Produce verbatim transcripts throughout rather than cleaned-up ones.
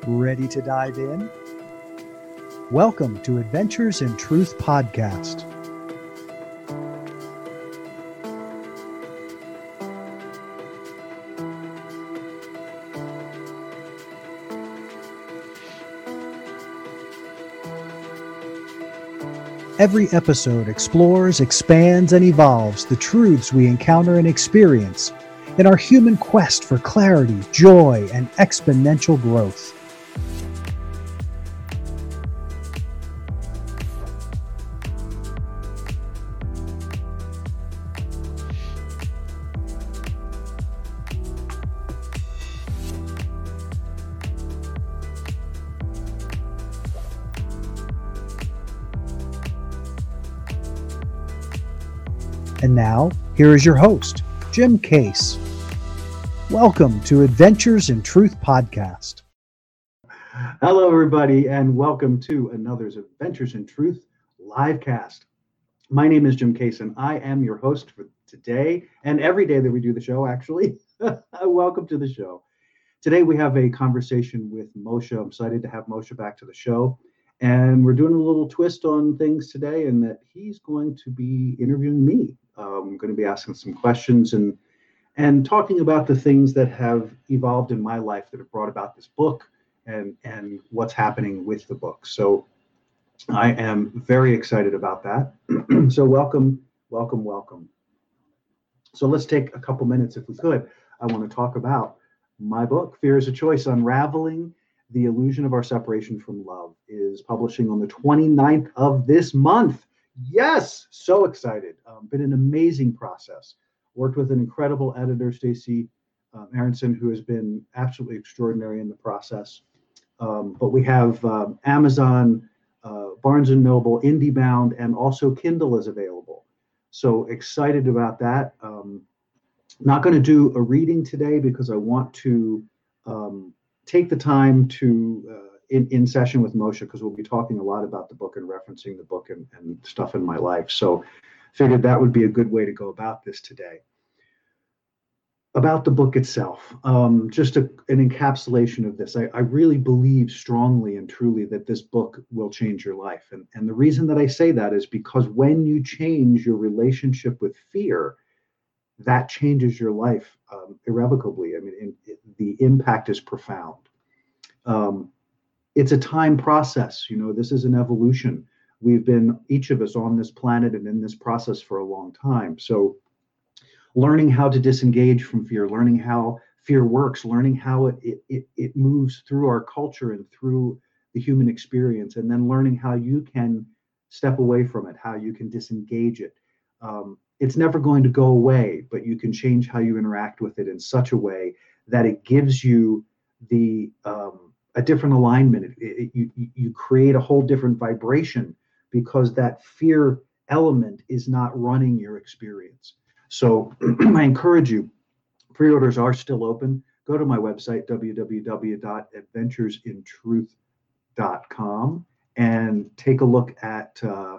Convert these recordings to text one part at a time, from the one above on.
Ready to dive in? Welcome to Adventures in Truth Podcast. Every episode explores, expands, and evolves the truths we encounter and experience in our human quest for clarity, joy, and exponential growth. And now, here is your host, Jim Case. Welcome to Adventures in Truth Podcast. Hello, everybody, and welcome to another's Adventures in Truth livecast. My name is Jim Case, and I am your host for today and every day that we do the show, actually. Welcome to the show. Today, we have a conversation with Moshe. I'm excited to have Moshe back to the show. And we're doing a little twist on things today, in that he's going to be interviewing me. Um, I'm going to be asking some questions and and talking about the things that have evolved in my life that have brought about this book and and what's happening with the book. So I am very excited about that. So welcome, welcome, welcome. So let's take a couple minutes, if we could. I want to talk about my book, Fear is a Choice: Unraveling the Illusion of Our Separation from Love. Is publishing on the twenty-ninth of this month. Yes, so excited. Um, been an amazing process. Worked with an incredible editor, Stacey uh, Aronson, who has been absolutely extraordinary in the process. Um, but we have um, Amazon, uh, Barnes and Noble, IndieBound, and also Kindle is available. So excited about that. Um, not going to do a reading today because I want to um, take the time to uh, in, in session with Moshe, because we'll be talking a lot about the book and referencing the book and, and stuff in my life. So figured that would be a good way to go about this today. About the book itself, um, just a, an encapsulation of this. I, I really believe strongly and truly that this book will change your life. And, and the reason that I say that is because when you change your relationship with fear, that changes your life um, irrevocably. I mean, in, it, the impact is profound. Um, it's a time process. You know, this is an evolution. We've been, each of us, on this planet and in this process for a long time. So learning how to disengage from fear, learning how fear works, learning how it, it, it, it moves through our culture and through the human experience, and then learning how you can step away from it, how you can disengage it. Um, it's never going to go away, but you can change how you interact with it in such a way that it gives you the um, a different alignment. It, it, you, you create a whole different vibration because that fear element is not running your experience. So I encourage you, pre-orders are still open. Go to my website, w w w dot adventures in truth dot com, and take a look at uh,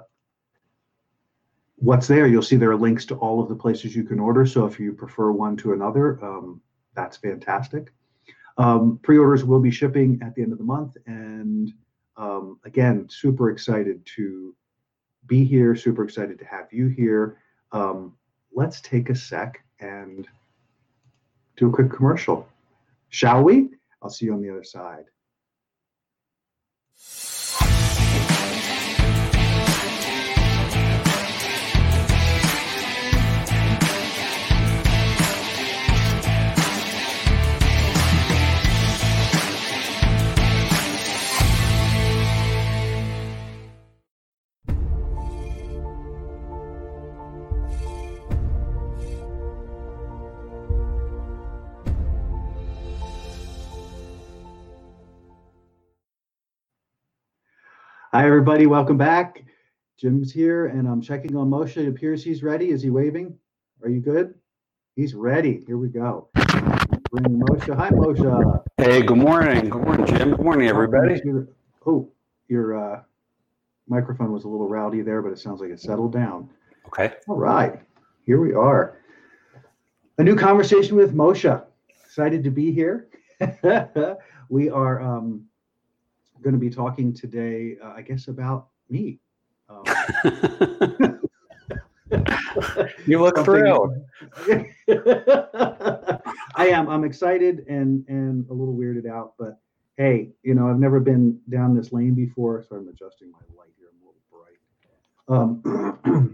what's there. You'll see there are links to all of the places you can order. So if you prefer one to another, um, that's fantastic. Um, pre-orders will be shipping at the end of the month. And um, again, super excited to be here, super excited to have you here. Um, let's take a sec and do a quick commercial, shall we? I'll see you on the other side. Hi, everybody. Welcome back. Jim's here, and I'm checking on Moshe. It appears he's ready. Is he waving? Are you good? He's ready. Here we go. Bring Moshe. Hi, Moshe. Hey, good morning. Good morning, Jim. Good morning, everybody. Oh, your uh, microphone was a little rowdy there, but it sounds like it settled down. Okay. All right. Here we are. A new conversation with Moshe. Excited to be here. We are um, going to be talking today, uh, I guess, about me. Um, You look thrilled. I am. I'm excited and and a little weirded out, but hey, you know, I've never been down this lane before, so I'm adjusting my light here. I'm a little bright. Um,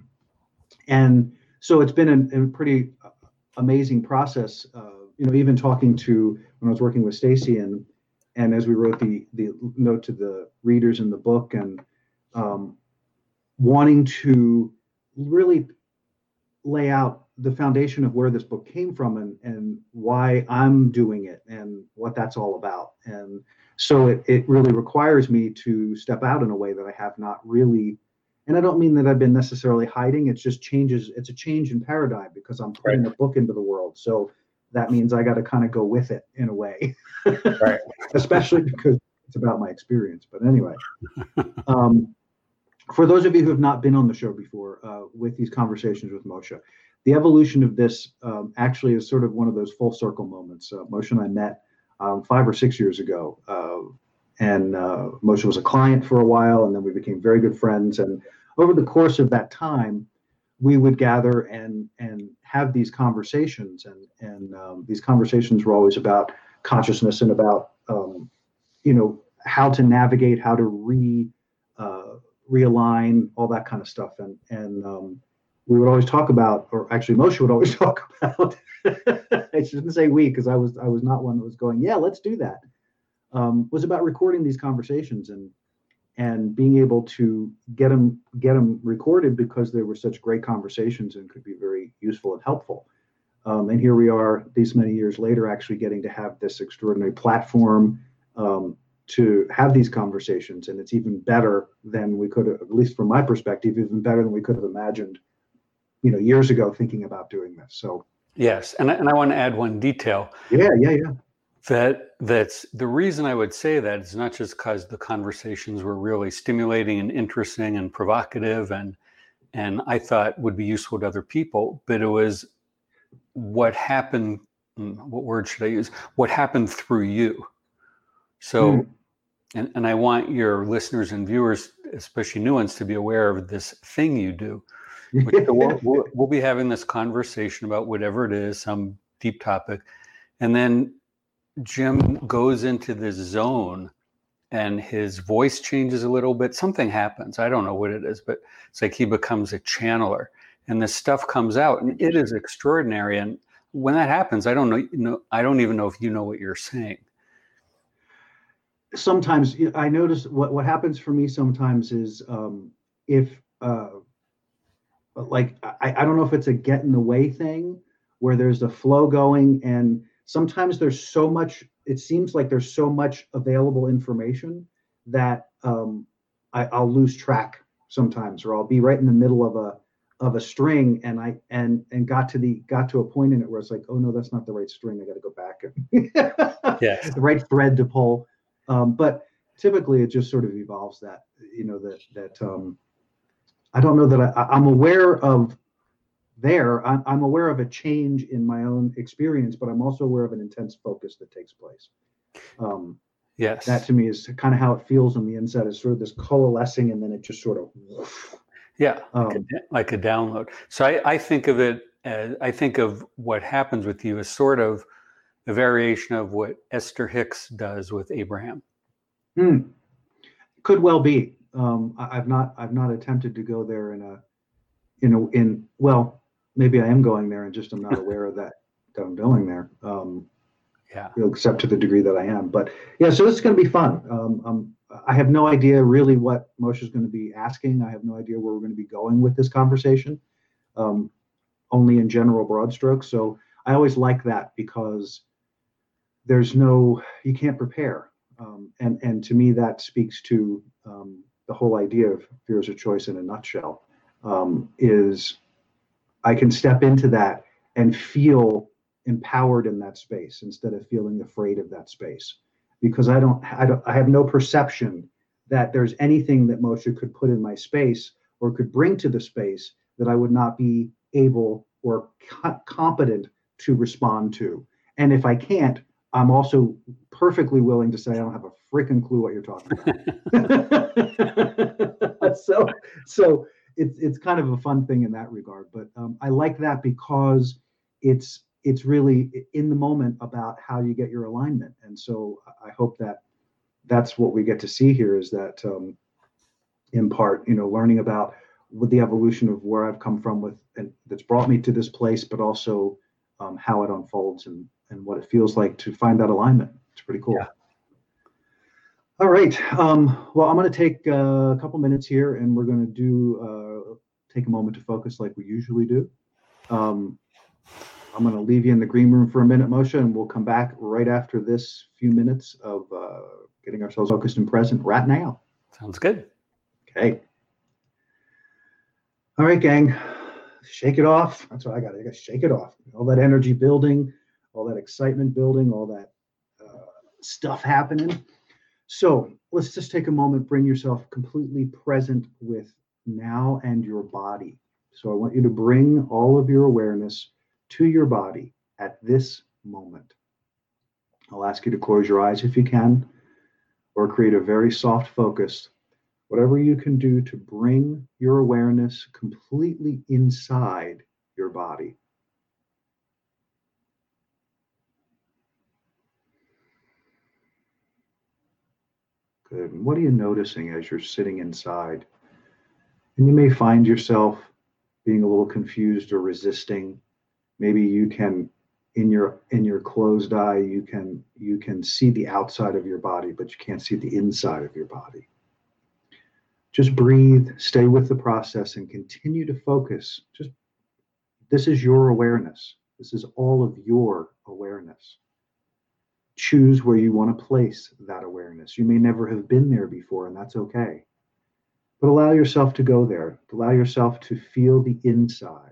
and so it's been a, a pretty amazing process. Uh, you know, even talking to when I was working with Stacy and and as we wrote the the note to the readers in the book and um, wanting to really lay out the foundation of where this book came from and, and why I'm doing it and what that's all about. And so it, it really requires me to step out in a way that I have not really, and I don't mean that I've been necessarily hiding, it's just changes, it's a change in paradigm because I'm putting Right. a book into the world. So that means I got to kind of go with it in a way, Right. especially because it's about my experience. But anyway, um, for those of you who have not been on the show before, uh, with these conversations with Moshe, the evolution of this um, actually is sort of one of those full circle moments. Uh, Moshe and I met um, five or six years ago, uh, and uh, Moshe was a client for a while, and then we became very good friends. And over the course of that time, we would gather and and have these conversations, and and um, these conversations were always about consciousness and about um, you know how to navigate, how to re uh, realign, all that kind of stuff. And and um, we would always talk about, or actually Moshe would always talk about, I shouldn't say we, because I was I was not one that was going, yeah, let's do that. Um, was about recording these conversations and and being able to get them get them recorded because they were such great conversations and could be very useful and helpful. Um, and here we are, these many years later, actually getting to have this extraordinary platform um, to have these conversations, and it's even better than we could have, at least from my perspective, even better than we could have imagined, you know, years ago thinking about doing this. So yes, and I, and I want to add one detail. Yeah, yeah, yeah. That that's the reason I would say that is not just because the conversations were really stimulating and interesting and provocative, and and I thought would be useful to other people, but it was what happened. What word should I use? What happened through you. So. Mm. And, and I want your listeners and viewers, especially new ones, to be aware of this thing you do. Which we'll, we'll, we'll be having this conversation about whatever it is, some deep topic. And then Jim goes into this zone and his voice changes a little bit. Something happens. I don't know what it is, but it's like he becomes a channeler and this stuff comes out and it is extraordinary. And when that happens, I don't know, you know, I don't even know if you know what you're saying. Sometimes I notice what, what happens for me sometimes is um, if uh, like, I, I don't know if it's a get in the way thing where there's a flow going and sometimes there's so much, it seems like there's so much available information that um, I, I'll lose track sometimes, or I'll be right in the middle of a of a string and I and and got to the got to a point in it where it's like, oh no, that's not the right string. I got to go back and Yes. the right thread to pull. Um, but typically it just sort of evolves that, you know, that, that um, I don't know that I, I'm aware of there, I'm, I'm aware of a change in my own experience, but I'm also aware of an intense focus that takes place. Um, yes. That to me is kind of how it feels on the inside, is sort of this coalescing and then it just sort of. Yeah, um, like, a, like a download. So I, I think of it as, I think of what happens with you as sort of a variation of what Esther Hicks does with Abraham. Hmm. Could well be. Um, I, I've not I've not attempted to go there in a in a in well maybe I am going there and just I'm not aware of that that I'm going there. Um, yeah. You know, except to the degree that I am. But yeah, so this is going to be fun. Um, um, I have no idea really what Moshe is going to be asking. I have no idea where we're going to be going with this conversation. Um, only in general broad strokes. So I always like that because there's no, you can't prepare. Um, and, and to me, that speaks to um, the whole idea of fear is a choice in a nutshell, um, is I can step into that and feel empowered in that space instead of feeling afraid of that space, because I don't, I don't, I have no perception that there's anything that Moshe could put in my space or could bring to the space that I would not be able or co- competent to respond to. And if I can't, I'm also perfectly willing to say, I don't have a freaking clue what you're talking about. so, so it's it's kind of a fun thing in that regard. But um, I like that because it's it's really in the moment about how you get your alignment. And so I hope that that's what we get to see here is that um, in part, you know, learning about with the evolution of where I've come from with, and that's brought me to this place, but also um, how it unfolds and, and what it feels like to find that alignment. It's pretty cool. Yeah. All right. Um, well, I'm going to take uh, a couple minutes here and we're going to do, uh, take a moment to focus like we usually do. Um, I'm going to leave you in the green room for a minute, Moshe, and we'll come back right after this few minutes of uh, getting ourselves focused and present right now. Sounds good. Okay. All right, gang, shake it off. That's what I got. I got to shake it off. All that energy building, all that excitement building, all that uh, stuff happening. So let's just take a moment, bring yourself completely present with now and your body. So I want you to bring all of your awareness to your body at this moment. I'll ask you to close your eyes if you can, or create a very soft focus. Whatever you can do to bring your awareness completely inside your body. Good. And what are you noticing as you're sitting inside? And you may find yourself being a little confused or resisting. Maybe you can, in your in your closed eye, you can you can see the outside of your body, but you can't see the inside of your body. Just breathe, stay with the process, and continue to focus. Just this is your awareness. This is all of your awareness. Choose where you want to place that awareness. You may never have been there before, and that's okay. But allow yourself to go there. Allow yourself to feel the inside.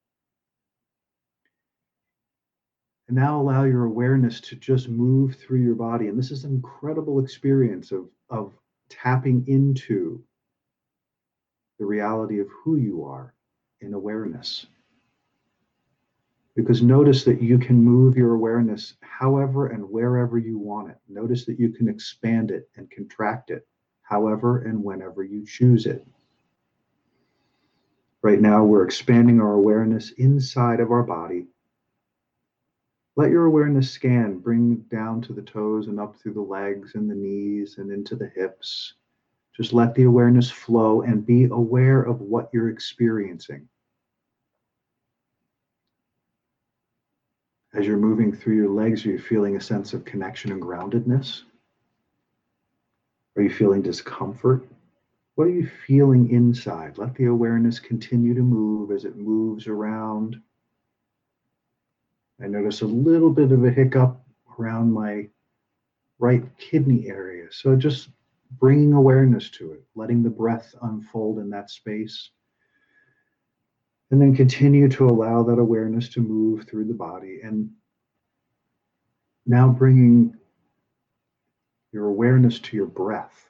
And now allow your awareness to just move through your body. And this is an incredible experience of, of tapping into the reality of who you are in awareness. Because notice that you can move your awareness however and wherever you want it. Notice that you can expand it and contract it however and whenever you choose it. Right now, we're expanding our awareness inside of our body. Let your awareness scan, bring down to the toes and up through the legs and the knees and into the hips. Just let the awareness flow and be aware of what you're experiencing. As you're moving through your legs, are you feeling a sense of connection and groundedness? Are you feeling discomfort? What are you feeling inside? Let the awareness continue to move as it moves around. I notice a little bit of a hiccup around my right kidney area. So just bringing awareness to it, letting the breath unfold in that space. And then continue to allow that awareness to move through the body. And now bringing your awareness to your breath.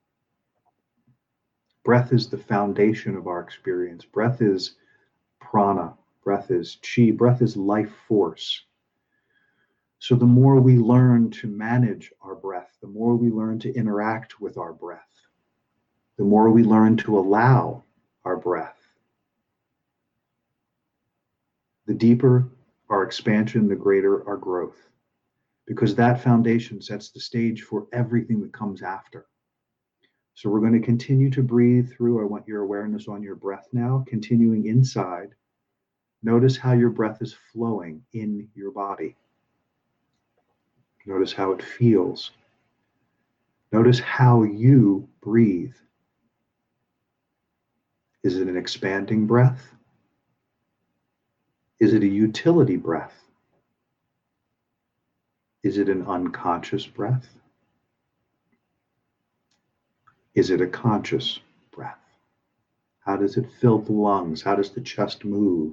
Breath is the foundation of our experience. Breath is prana. Breath is chi. Breath is life force. So the more we learn to manage our breath, the more we learn to interact with our breath, the more we learn to allow our breath, the deeper our expansion, the greater our growth, because that foundation sets the stage for everything that comes after. So we're going to continue to breathe through. I want your awareness on your breath now, continuing inside. Notice how your breath is flowing in your body. Notice how it feels. Notice how you breathe. Is it an expanding breath? Is it a utility breath? Is it an unconscious breath? Is it a conscious breath? How does it fill the lungs? How does the chest move?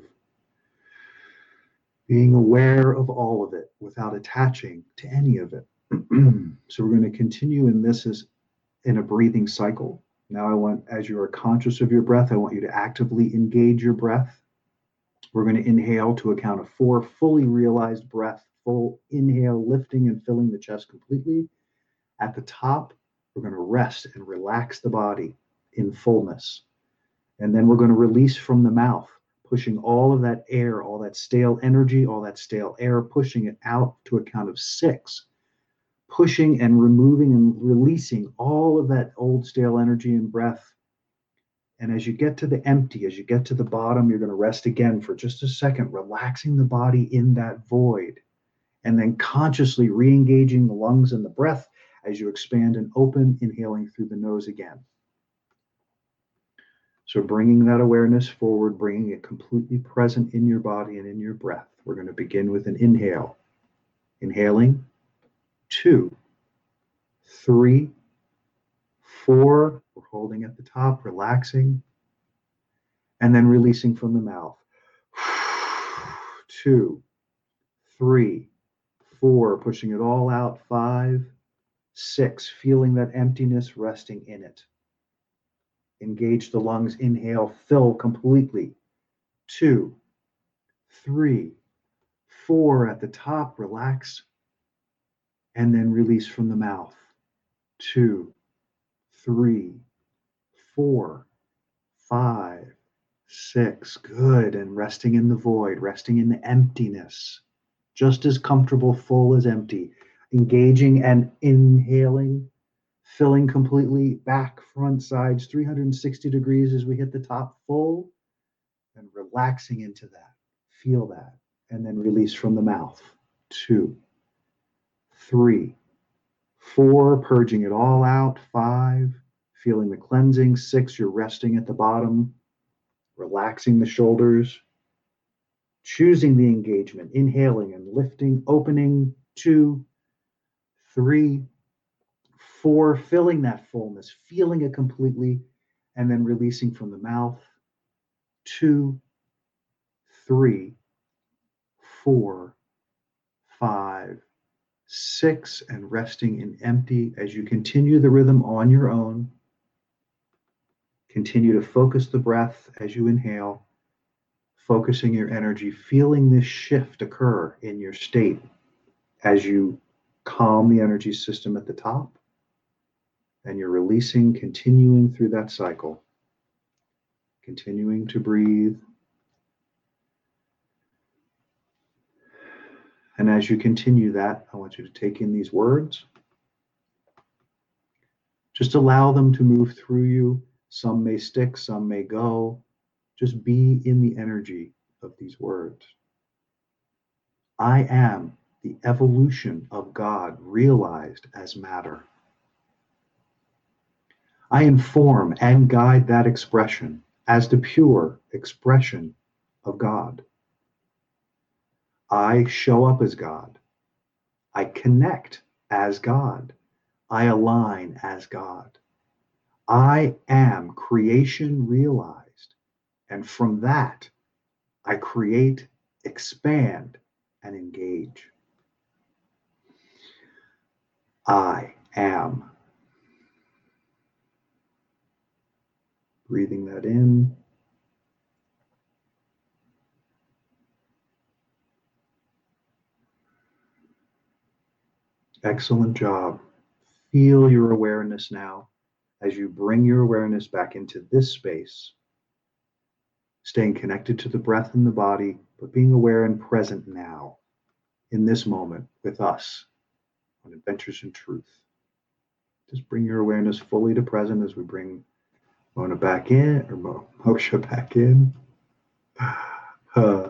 Being aware of all of it without attaching to any of it. So we're going to continue in this as in a breathing cycle. Now I want, as you are conscious of your breath, I want you to actively engage your breath. We're going to inhale to a count of four, fully realized breath, full inhale, lifting and filling the chest completely. At the top, we're going to rest and relax the body in fullness. And then we're going to release from the mouth, pushing all of that air, all that stale energy, all that stale air, pushing it out to a count of six. Pushing and removing and releasing all of that old stale energy and breath. And as you get to the empty, as you get to the bottom, you're going to rest again for just a second, relaxing the body in that void. And then consciously re-engaging the lungs and the breath as you expand and open, inhaling through the nose again. So bringing that awareness forward, bringing it completely present in your body and in your breath. We're going to begin with an inhale. Inhaling, two, three, four. We're holding at the top, relaxing, and then releasing from the mouth. Two, three, four, pushing it all out. Five, six, feeling that emptiness, resting in it. Engage the lungs, inhale, fill completely. Two, three, four at the top, relax, and then release from the mouth. Two, three, four, five, six. Good. And resting in the void, resting in the emptiness. Just as comfortable, full as empty. Engaging and inhaling, filling completely, back, front, sides, three hundred sixty degrees as we hit the top, full, and relaxing into that. Feel that. And then release from the mouth. Two, three, four, purging it all out. Five, feeling the cleansing. Six, you're resting at the bottom, relaxing the shoulders, choosing the engagement, inhaling and lifting, opening. Two, three, four, filling that fullness, feeling it completely, and then releasing from the mouth. Two, three, four, five, six, and resting in empty as you continue the rhythm on your own. Continue to focus the breath as you inhale, focusing your energy, feeling this shift occur in your state as you calm the energy system at the top, and you're releasing, continuing through that cycle, continuing to breathe. And as you continue that, I want you to take in these words. Just allow them to move through you. Some may stick, some may go. Just be in the energy of these words. I am the evolution of God realized as matter. I inform and guide that expression as the pure expression of God. I show up as God. I connect as God. I align as God. I am creation realized. And from that, I create, expand, and engage. I am. Breathing that in. Excellent job. Feel your awareness now as you bring your awareness back into this space, staying connected to the breath in the body, but being aware and present now in this moment with us on Adventures in Truth. Just bring your awareness fully to present as we bring Mona back in, or Mo, Moshe back in. Uh,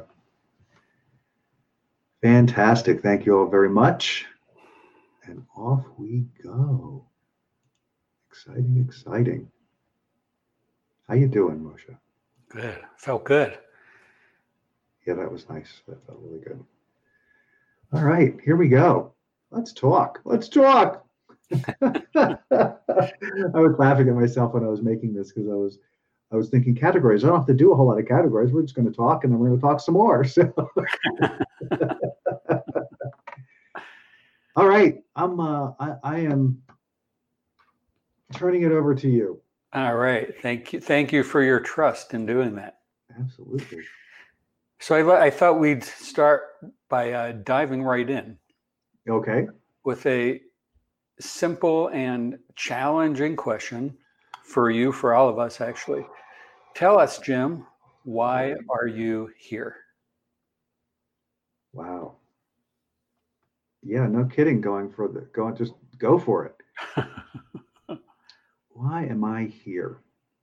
fantastic. Thank you all very much. And off we go. Exciting, exciting. How you doing, Moshe? Good. Felt good. Yeah, that was nice. That felt really good. All right, here we go. Let's talk. Let's talk. I was laughing at myself when I was making this because I was I was thinking categories. I don't have to do a whole lot of categories. We're just going to talk and then we're going to talk some more. So all right, I'm uh, I, I am turning it over to you. All right. Thank you. Thank you for your trust in doing that. Absolutely. So I, I thought we'd start by uh, diving right in. Okay. With a simple and challenging question for you, for all of us, actually. Tell us, Jim, why are you here? Wow. Yeah, no kidding. Going for the going, just go for it. Why am I here?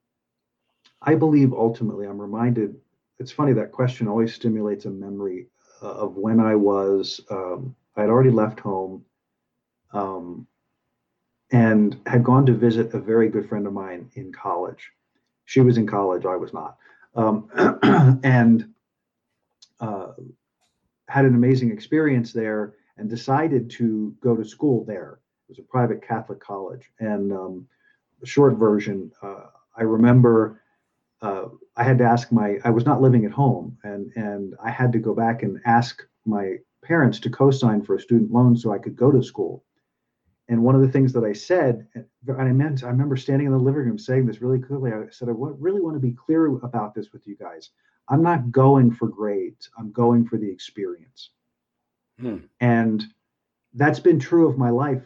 I believe ultimately, I'm reminded. It's funny, that question always stimulates a memory uh, of when I was. Um, I had already left home, um, and had gone to visit a very good friend of mine in college. She was in college, I was not, um, and uh, had an amazing experience there, and decided to go to school there. It was a private Catholic college, and um, the short version, uh, I remember. Uh, I had to ask my, I was not living at home, and, and I had to go back and ask my parents to co-sign for a student loan so I could go to school. And one of the things that I said, and I meant, I remember standing in the living room saying this really clearly. I said, I really want to be clear about this with you guys. I'm not going for grades. I'm going for the experience. Hmm. And that's been true of my life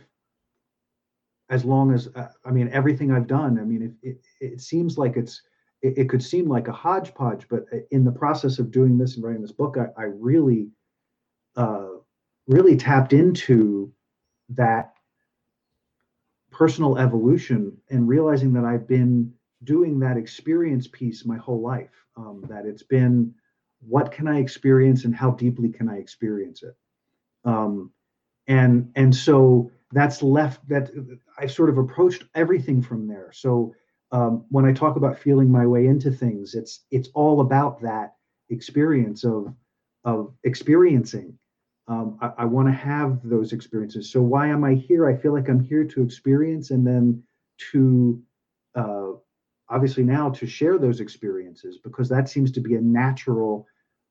as long as, uh, I mean, everything I've done. I mean, it, it, it seems like it's, it, it could seem like a hodgepodge, but in the process of doing this and writing this book, I, I really, uh, really tapped into that personal evolution and realizing that I've been doing that experience piece my whole life. Um, that it's been, what can I experience and how deeply can I experience it? Um, and and so that's left, that I sort of approached everything from there. So um, when I talk about feeling my way into things, it's it's all about that experience of of experiencing. Um, I, I want to have those experiences. So why am I here? I feel like I'm here to experience, and then to uh, obviously now to share those experiences, because that seems to be a natural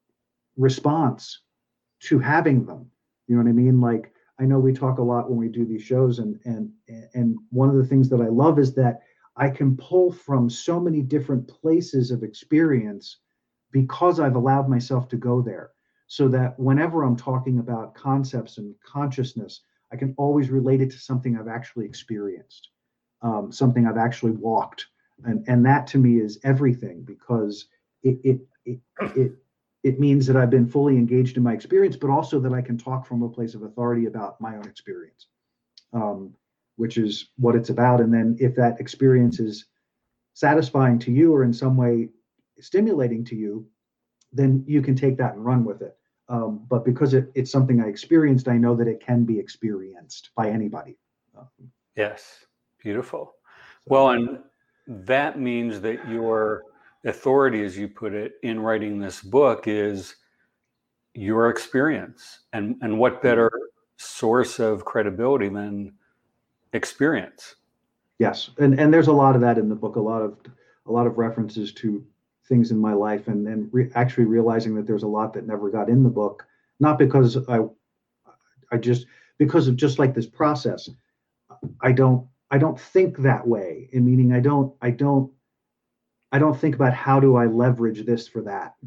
response to having them. You know what I mean? Like, I know we talk a lot when we do these shows, and and and one of the things that I love is that I can pull from so many different places of experience because I've allowed myself to go there. So that whenever I'm talking about concepts and consciousness, I can always relate it to something I've actually experienced, um, something I've actually walked, and and that to me is everything, because it it it it it means that I've been fully engaged in my experience, but also that I can talk from a place of authority about my own experience, um, which is what it's about. And then if that experience is satisfying to you or in some way stimulating to you, then you can take that and run with it. Um, but because it, it's something I experienced, I know that it can be experienced by anybody. Um, yes, beautiful. So, well, and that means that your authority, as you put it, in writing this book is your experience. And, and what better source of credibility than experience? Yes. And, and there's a lot of that in the book, a lot of, a lot of references to things in my life, and, and re- actually realizing that there's a lot that never got in the book, not because I, I just, because of just like this process, I don't, I don't think that way. In meaning, I don't, I don't, I don't think about how do I leverage this for that.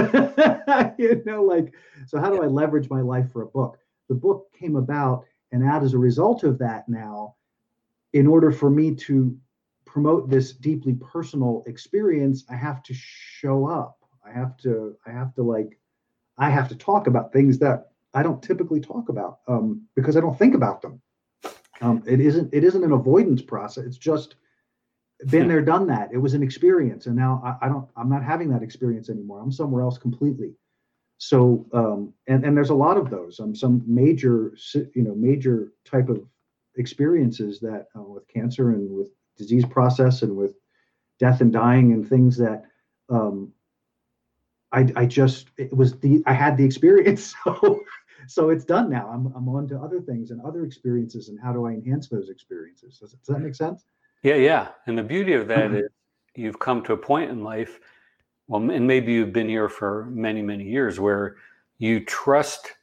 You know, like, so how do I leverage my life for a book? The book came about, and out as a result of that now, in order for me to promote this deeply personal experience, I have to show up. I have to, I have to like, I have to talk about things that I don't typically talk about, um, because I don't think about them. Um, it isn't, it isn't an avoidance process. It's just been there, done that. It was an experience. And now I, I don't, I'm not having that experience anymore. I'm somewhere else completely. So, um, and, and there's a lot of those, um, some major, you know, major type of experiences that uh, with cancer and with disease process and with death and dying and things that um, I, I just, it was the, I had the experience. So, so it's done now. I'm, I'm on to other things and other experiences, and how do I enhance those experiences? Does, does that make sense? Yeah. Yeah. And the beauty of that is you've come to a point in life, well, and maybe you've been here for many, many years, where you trust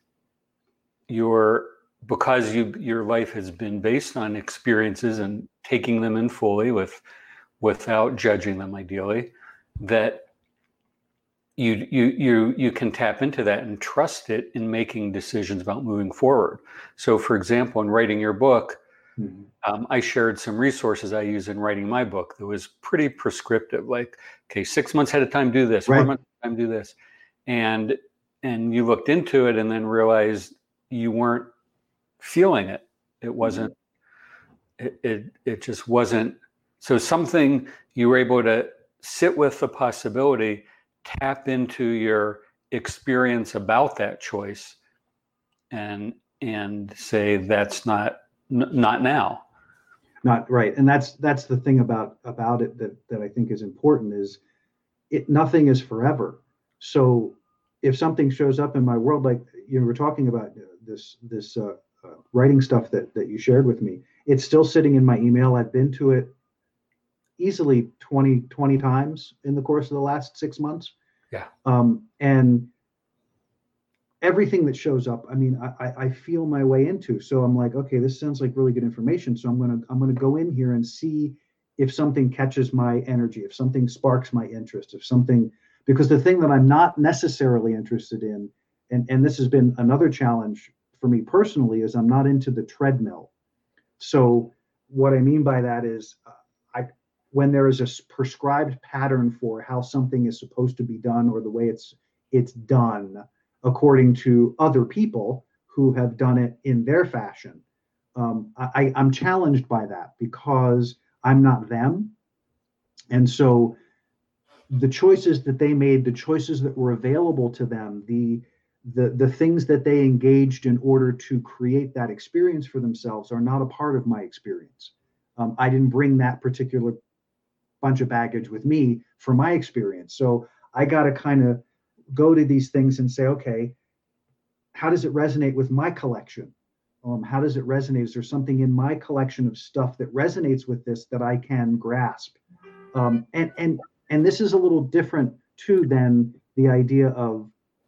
your, because you, your life has been based on experiences and taking them in fully with, without judging them ideally, that you you you you can tap into that and trust it in making decisions about moving forward. So, for example, in writing your book, mm-hmm. um, I shared some resources I use in writing my book that was pretty prescriptive. Like, okay, six months ahead of time, do this. Right. Four months ahead of time, do this. And and you looked into it and then realized you weren't feeling it. It wasn't. Mm-hmm. It, it it just wasn't. So something you were able to sit with the possibility, tap into your experience about that choice, and and say that's not n- not now. Not right. And that's that's the thing about about it that that I think is important is it nothing is forever. So if something shows up in my world, like you know, we're talking about this this uh, uh, writing stuff that that you shared with me, it's still sitting in my email. I've been to it easily twenty, twenty times in the course of the last six months. Yeah. Um, and everything that shows up, I mean, I, I feel my way into. So I'm like, okay, this sounds like really good information. So I'm gonna I'm gonna go in here and see if something catches my energy, if something sparks my interest, if something, because the thing that I'm not necessarily interested in, and, and this has been another challenge for me personally, is I'm not into the treadmill. So what I mean by that is uh, I when there is a prescribed pattern for how something is supposed to be done or the way it's it's done according to other people who have done it in their fashion. Um, I, I'm challenged by that because I'm not them. And so the choices that they made, the choices that were available to them, the the the things that they engaged in order to create that experience for themselves are not a part of my experience. Um, I didn't bring that particular bunch of baggage with me for my experience. So I got to kind of go to these things and say, okay, how does it resonate with my collection? Um, how does it resonate? Is there something in my collection of stuff that resonates with this that I can grasp? Um, and and and this is a little different too than the idea of,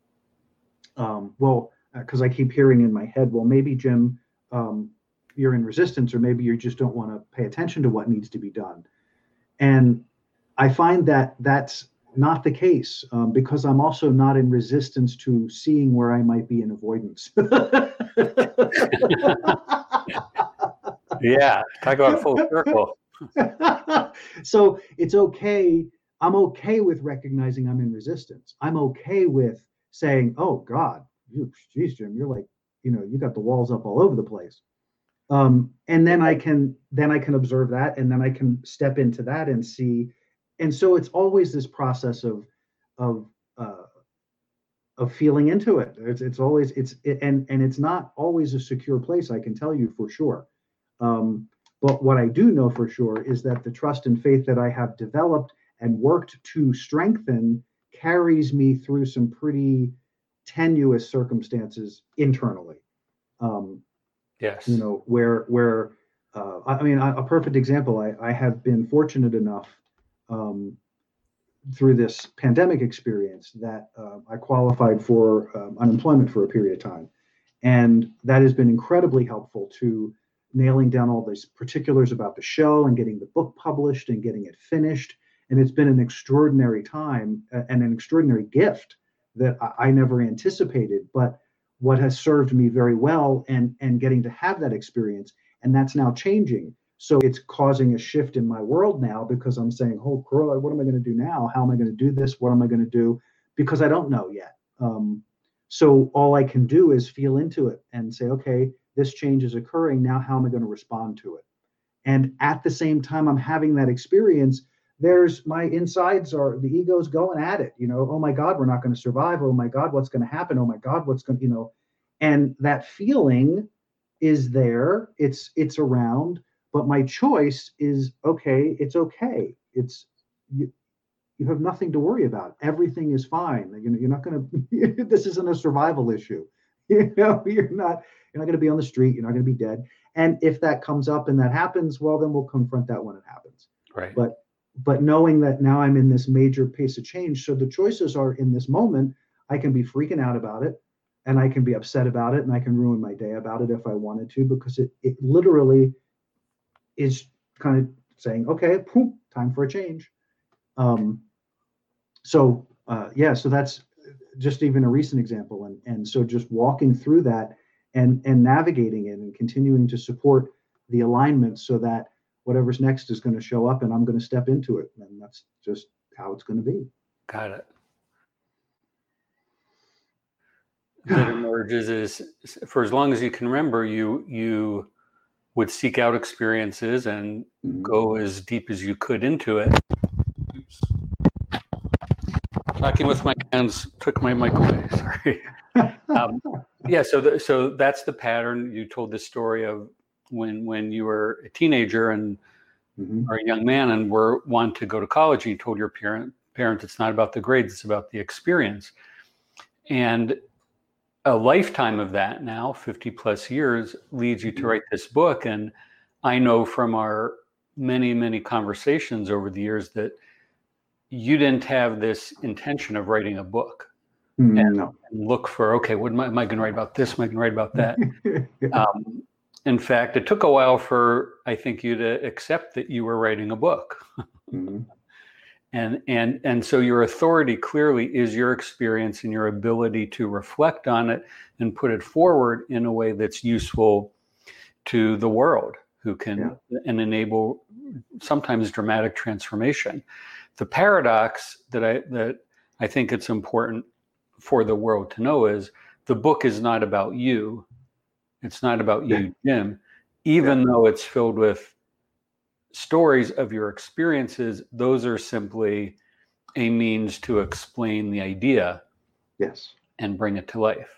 um, well, because uh, I keep hearing in my head, well, maybe Jim, um, you're in resistance, or maybe you just don't want to pay attention to what needs to be done. And I find that that's not the case um, because I'm also not in resistance to seeing where I might be in avoidance. Yeah, talk about full circle. So it's okay. I'm okay with recognizing I'm in resistance. I'm okay with saying, oh God, you, geez, Jim, you're like, you know, you got the walls up all over the place. Um, and then I can, then I can observe that, and then I can step into that and see. And so it's always this process of, of, uh, of feeling into it. It's, it's always, it's, it, and, and it's not always a secure place, I can tell you for sure. Um, but what I do know for sure is that the trust and faith that I have developed and worked to strengthen carries me through some pretty tenuous circumstances internally. Um, yes. You know, where, where, uh, I mean, a, a perfect example, I, I have been fortunate enough, um, through this pandemic experience that uh, I qualified for um, unemployment for a period of time. And that has been incredibly helpful to nailing down all these particulars about the show and getting the book published and getting it finished. And it's been an extraordinary time and an extraordinary gift that I, I never anticipated, but what has served me very well, and, and getting to have that experience. And that's now changing. So it's causing a shift in my world now because I'm saying, oh, girl, what am I going to do now? How am I going to do this? What am I going to do? Because I don't know yet. Um, so all I can do is feel into it and say, okay, this change is occurring. Now, how am I going to respond to it? And at the same time I'm having that experience, there's my insides are, the ego's going at it. You know, oh my God, we're not going to survive. Oh my God, what's going to happen? Oh my God, what's going to, you know, and that feeling is there. It's, it's around. But my choice is, okay, it's okay. It's, you, you have nothing to worry about. Everything is fine. You know, you're not going to, this isn't a survival issue. You know, you're not, you're not going to be on the street. You're not going to be dead. And if that comes up and that happens, well, then we'll confront that when it happens. Right. But, but knowing that now I'm in this major pace of change. So the choices are in this moment, I can be freaking out about it, and I can be upset about it, and I can ruin my day about it if I wanted to, because it, it literally is kind of saying, okay, poof, time for a change. Um, so uh, yeah, so that's just even a recent example. And, and so just walking through that and, and navigating it and continuing to support the alignment so that whatever's next is going to show up and I'm going to step into it. And that's just how it's going to be. Got it. That emerges is, for as long as you can remember, you you would seek out experiences and mm-hmm. go as deep as you could into it. Oops. Talking with my hands took my mic away. Sorry. um, yeah, so the, so that's the pattern. You told this story of when when you were a teenager and mm-hmm. or a young man and were wanted to go to college. And you told your parent parent it's not about the grades, it's about the experience. And a lifetime of that now, fifty plus years, leads you to write this book. And I know from our many, many conversations over the years that you didn't have this intention of writing a book. Mm, and, no. and look for, okay, what am I, am I going to write about this? Am I going to write about that? um, in fact, it took a while for, I think, you to accept that you were writing a book. Mm-hmm. And and and so your authority clearly is your experience and your ability to reflect on it and put it forward in a way that's useful to the world, who can yeah. and enable sometimes dramatic transformation. The paradox that I that I think it's important for the world to know is the book is not about you. It's not about yeah. you, Jim, even yeah. though it's filled with stories of your experiences. Those are simply a means to explain the idea, yes, and bring it to life.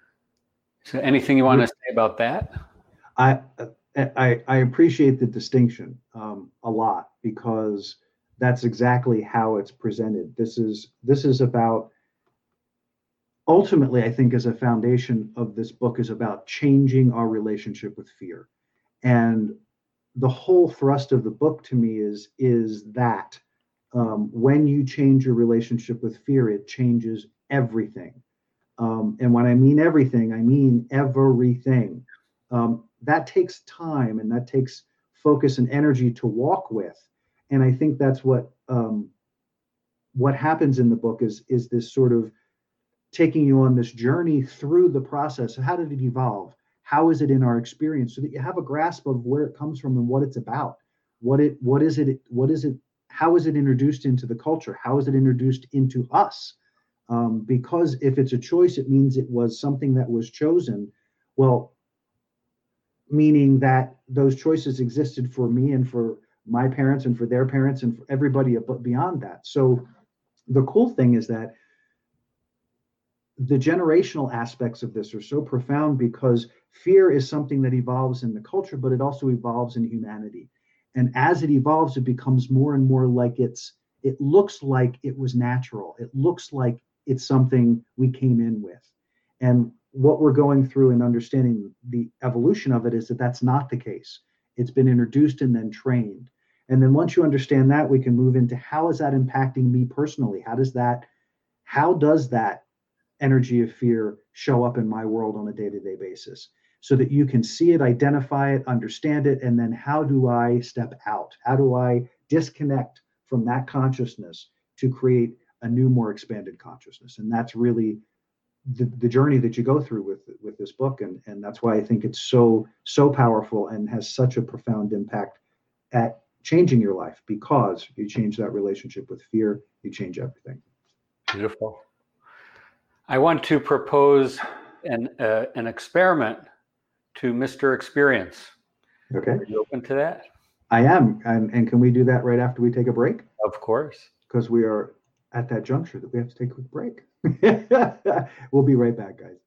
So anything you want to say about that? I I, I appreciate the distinction um, a lot, because that's exactly how it's presented. This is this is about, ultimately, I think, as a foundation of this book, is about changing our relationship with fear. And the whole thrust of the book to me is, is that um, when you change your relationship with fear, it changes everything. Um, and when I mean everything, I mean everything. Um, that takes time and that takes focus and energy to walk with. And I think that's what um, what happens in the book is, is this sort of taking you on this journey through the process. So how did it evolve? How is it in our experience, so that you have a grasp of where it comes from and what it's about? What it, what is it, what is it, how is it introduced into the culture? How is it introduced into us? Um, because if it's a choice, it means it was something that was chosen. Well, meaning that those choices existed for me and for my parents and for their parents and for everybody beyond that. So the cool thing is that the generational aspects of this are so profound, because fear is something that evolves in the culture, but it also evolves in humanity. And as it evolves, it becomes more and more like it's, it looks like it was natural. It looks like it's something we came in with. And what we're going through and understanding the evolution of it is that that's not the case. It's been introduced and then trained. And then once you understand that, we can move into, how is that impacting me personally? How does that, how does that energy of fear show up in my world on a day-to-day basis, so that you can see it, identify it, understand it, and then how do I step out? How do I disconnect from that consciousness to create a new, more expanded consciousness? And that's really the, the journey that you go through with, with this book. And, and that's why I think it's so, so powerful and has such a profound impact at changing your life, because you change that relationship with fear, you change everything. Beautiful. I want to propose an uh, an experiment to Mister Experience. Okay. Are you open to that? I am. And, and can we do that right after we take a break? Of course. Because we are at that juncture that we have to take a quick break. We'll be right back, guys.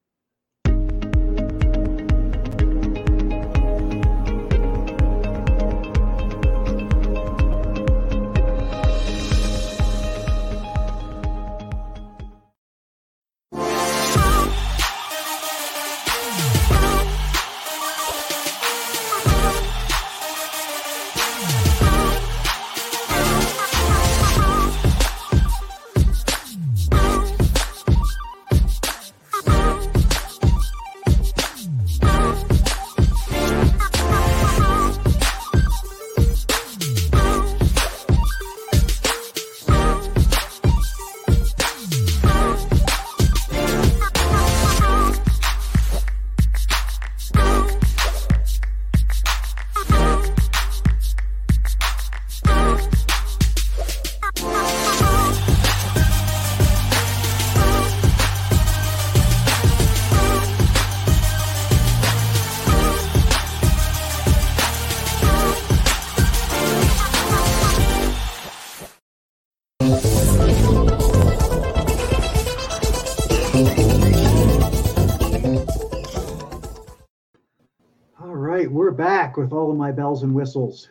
we're back with all of my bells and whistles.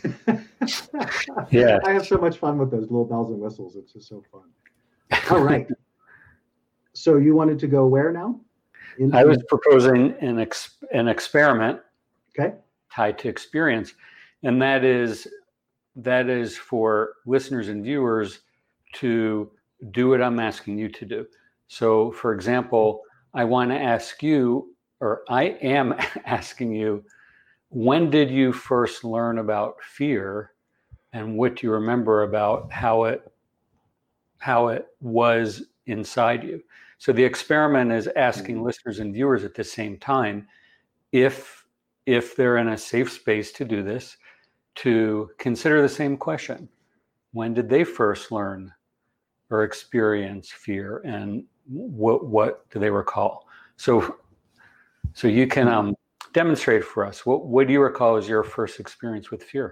Yeah. I have so much fun with those little bells and whistles. It's just so fun. All right. So you wanted to go where now? In- I was proposing an ex- an experiment Okay. tied to experience, and that is that is for listeners and viewers to do what I'm asking you to do. So, for example, I want to ask you, or I am asking you, when did you first learn about fear, and what do you remember about how it how it was inside you? So the experiment is asking mm-hmm. listeners and viewers at the same time, if if they're in a safe space to do this, to consider the same question. When did they first learn or experience fear, and what what do they recall? So so you can um, demonstrate for us. What what do you recall as your first experience with fear?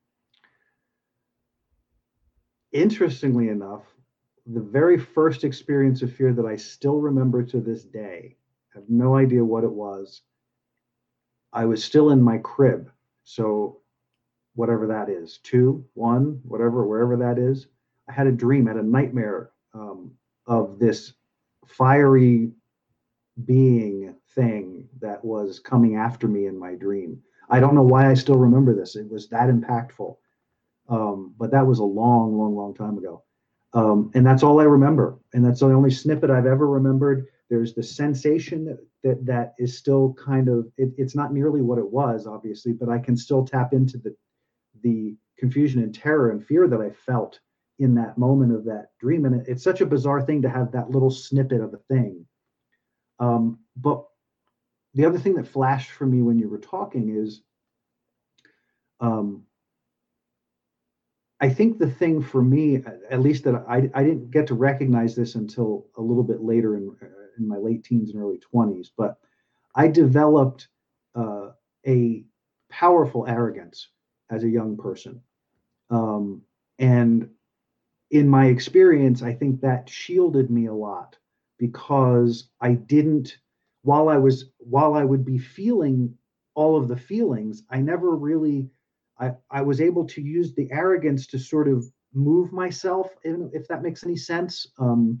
Interestingly enough, the very first experience of fear that I still remember to this day, I have no idea what it was. I was still in my crib. So whatever that is, two, one, whatever, wherever that is, I had a dream, I had a nightmare um, of this fiery being thing that was coming after me in my dream. I don't know why I still remember this. It was that impactful. Um, but that was a long, long, long time ago. Um, and that's all I remember. And that's the only snippet I've ever remembered. There's the sensation that that, that is still kind of, it, it's not nearly what it was, obviously, but I can still tap into the the confusion and terror and fear that I felt in that moment of that dream. And it, it's such a bizarre thing to have that little snippet of a thing. Um, but the other thing that flashed for me when you were talking is, um, I think the thing for me, at least that I, I didn't get to recognize this until a little bit later in, in my late teens and early twenties, but I developed uh, a powerful arrogance as a young person. Um, and in my experience, I think that shielded me a lot, because I didn't, while I was, while I would be feeling all of the feelings, I never really, I, I was able to use the arrogance to sort of move myself, if, if that makes any sense. Um,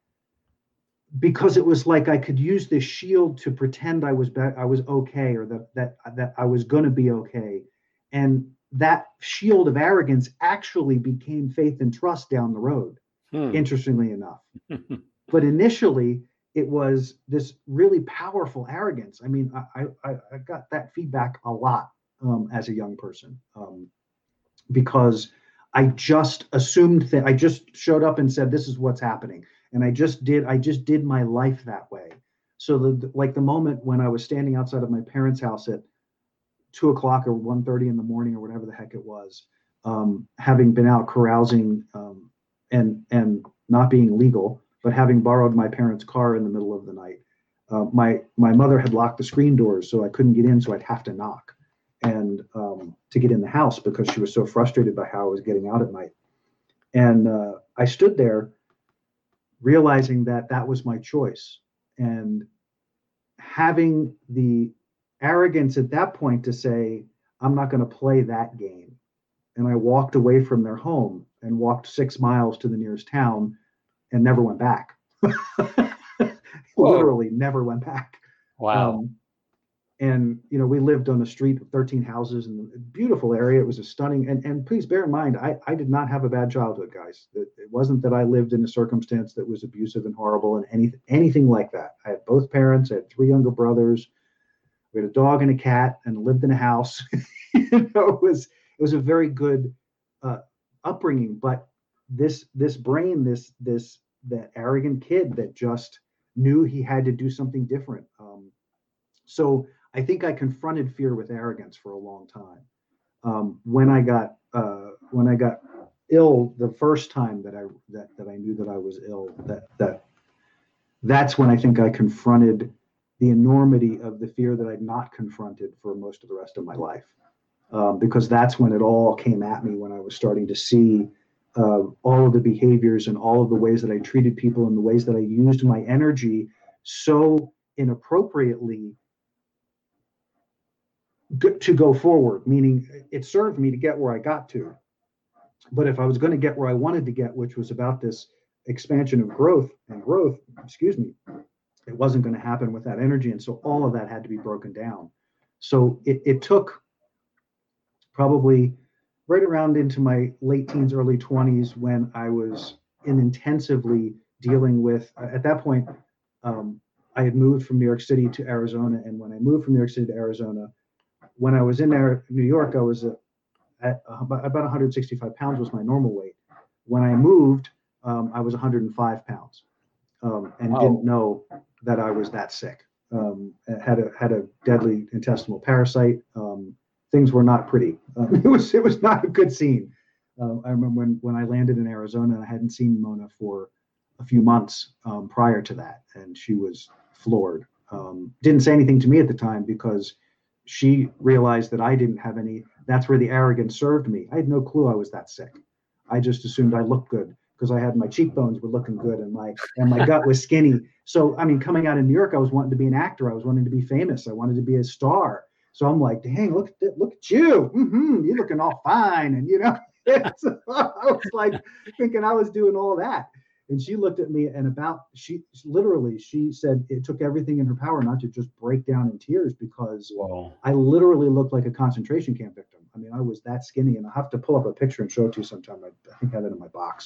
because it was like I could use this shield to pretend I was be- I was okay, or that that that I was going to be okay, and that shield of arrogance actually became faith and trust down the road. Hmm. Interestingly enough, but initially it was this really powerful arrogance. I mean, I I, I got that feedback a lot um, as a young person, um, because I just assumed that I just showed up and said, "This is what's happening." And I just did, I just did my life that way. So the, like the moment when I was standing outside of my parents' house at two o'clock or one thirty in the morning or whatever the heck it was, um, having been out carousing um, and, and not being legal, but having borrowed my parents' car in the middle of the night, uh, my, my mother had locked the screen doors, so I couldn't get in, so I'd have to knock and um, to get in the house, because she was so frustrated by how I was getting out at night. And uh, I stood there realizing that that was my choice, and having the arrogance at that point to say, I'm not going to play that game. And I walked away from their home and walked six miles to the nearest town and never went back. Literally never went back. Wow. Um, And, you know, we lived on a street of thirteen houses in a beautiful area. It was a stunning, and, and please bear in mind, I, I did not have a bad childhood, guys. It, it wasn't that I lived in a circumstance that was abusive and horrible and anything, anything like that. I had both parents, I had three younger brothers. We had a dog and a cat and lived in a house. You know, it was, it was a very good uh, upbringing, but this, this brain, this, this, that arrogant kid that just knew he had to do something different. Um, so I think I confronted fear with arrogance for a long time. Um, when I got uh, when I got ill the first time that I that, that I knew that I was ill, that that that's when I think I confronted the enormity of the fear that I'd not confronted for most of the rest of my life, um, because that's when it all came at me, when I was starting to see uh, all of the behaviors and all of the ways that I treated people and the ways that I used my energy so inappropriately. g- to go forward, meaning it served me to get where I got to. But if I was going to get where I wanted to get, which was about this expansion of growth and growth, excuse me, it wasn't going to happen with that energy. And so all of that had to be broken down. So it, it took probably right around into my late teens, early twenties, when I was in intensively dealing with, at that point, um, I had moved from New York City to Arizona. And when I moved from New York City to Arizona, when I was in there, New York, I was a, at about, about one hundred sixty-five pounds was my normal weight. When I moved, um, I was one hundred five pounds, um, and wow. didn't know that I was that sick. Um, had a had a deadly intestinal parasite. Um, things were not pretty. Um, it was it was not a good scene. Uh, I remember when when I landed in Arizona, I hadn't seen Mona for a few months um, prior to that, and she was floored. Um, didn't say anything to me at the time because she realized that I didn't have any. That's where the arrogance served me. I had no clue I was that sick. I just assumed I looked good because I had my cheekbones were looking good and my and my gut was skinny. So I mean, coming out of New York, I was wanting to be an actor. I was wanting to be famous. I wanted to be a star. So I'm like, dang, look at look at you. Mm-hmm, you're looking all fine, and you know. So I was like thinking I was doing all that. And she looked at me and about, she literally, she said it took everything in her power not to just break down in tears because Whoa. I literally looked like a concentration camp victim. I mean, I was that skinny, and I'll have to pull up a picture and show it to you sometime. I, I think I have it in my box.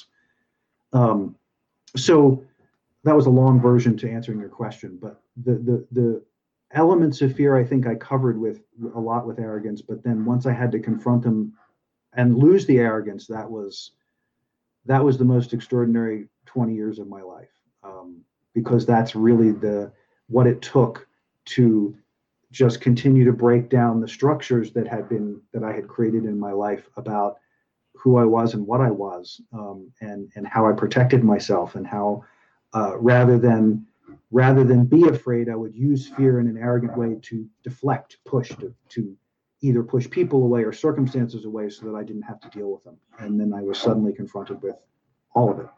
Um, so that was a long version to answering your question, but the, the, the elements of fear, I think I covered with a lot with arrogance, but then once I had to confront them and lose the arrogance, that was, that was the most extraordinary twenty years of my life, um, because that's really the what it took to just continue to break down the structures that had been that I had created in my life about who I was and what I was, um, and and how I protected myself, and how uh, rather than rather than be afraid, I would use fear in an arrogant way to deflect, push, to to either push people away or circumstances away so that I didn't have to deal with them. And then I was suddenly confronted with all of it.